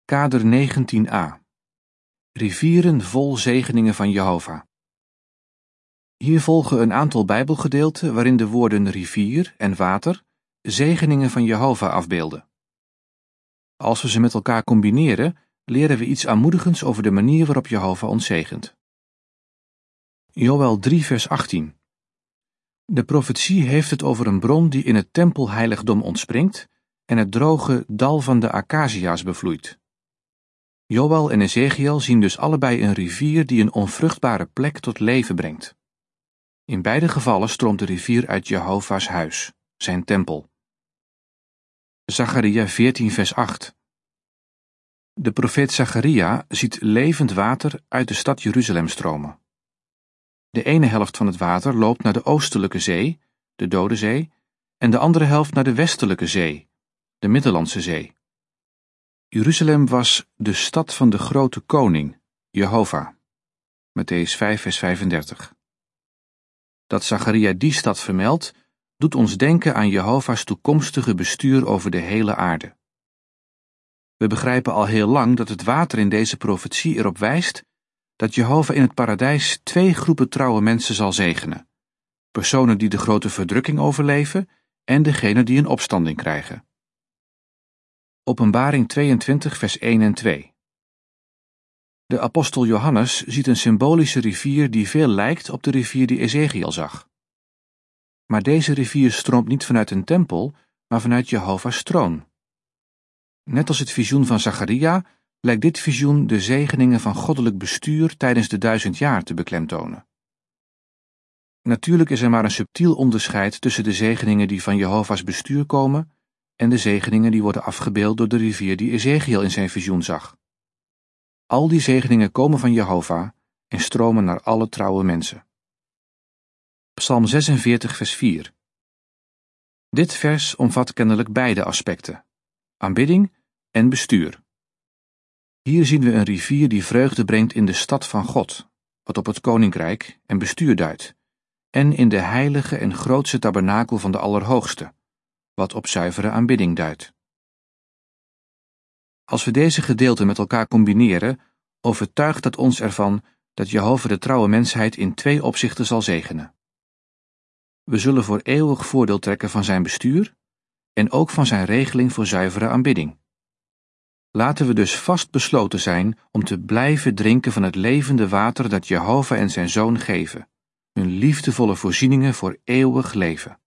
Kader 19a. Rivieren vol zegeningen van Jehovah. Hier volgen een aantal Bijbelgedeelten waarin de woorden rivier en water zegeningen van Jehovah afbeelden. Als we ze met elkaar combineren, leren we iets aanmoedigends over de manier waarop Jehovah ons zegent. Joël 3 vers 18. De profetie heeft het over een bron die in het tempelheiligdom ontspringt en het droge dal van de acacia's bevloeit. Joël en Ezechiel zien dus allebei een rivier die een onvruchtbare plek tot leven brengt. In beide gevallen stroomt de rivier uit Jehovah's huis, zijn tempel. Zacharia 14 vers 8. De profeet Zacharia ziet levend water uit de stad Jeruzalem stromen. De ene helft van het water loopt naar de oostelijke zee, de Dode Zee, en de andere helft naar de westelijke zee, de Middellandse Zee. Jeruzalem was de stad van de grote koning, Jehovah. Mattheüs 5 vers 35. Dat Zacharia die stad vermeldt, doet ons denken aan Jehovah's toekomstige bestuur over de hele aarde. We begrijpen al heel lang dat het water in deze profetie erop wijst dat Jehovah in het paradijs 2 groepen trouwe mensen zal zegenen: personen die de grote verdrukking overleven en degenen die een opstanding krijgen. Openbaring 22 vers 1 en 2. De apostel Johannes ziet een symbolische rivier die veel lijkt op de rivier die Ezechiel zag. Maar deze rivier stroomt niet vanuit een tempel, maar vanuit Jehovah's troon. Net als het visioen van Zacharia lijkt dit visioen de zegeningen van goddelijk bestuur tijdens de 1000 jaar te beklemtonen. Natuurlijk is er maar een subtiel onderscheid tussen de zegeningen die van Jehovah's bestuur komen en de zegeningen die worden afgebeeld door de rivier die Ezechiel in zijn visioen zag. Al die zegeningen komen van Jehovah en stromen naar alle trouwe mensen. Psalm 46 vers 4. Dit vers omvat kennelijk beide aspecten: aanbidding en bestuur. Hier zien we een rivier die vreugde brengt in de stad van God, wat op het koninkrijk en bestuur duidt, en in de heilige en grootse tabernakel van de Allerhoogste, wat op zuivere aanbidding duidt. Als we deze gedeelten met elkaar combineren, overtuigt dat ons ervan dat Jehovah de trouwe mensheid in 2 opzichten zal zegenen. We zullen voor eeuwig voordeel trekken van zijn bestuur en ook van zijn regeling voor zuivere aanbidding. Laten we dus vast besloten zijn om te blijven drinken van het levende water dat Jehovah en zijn Zoon geven, hun liefdevolle voorzieningen voor eeuwig leven.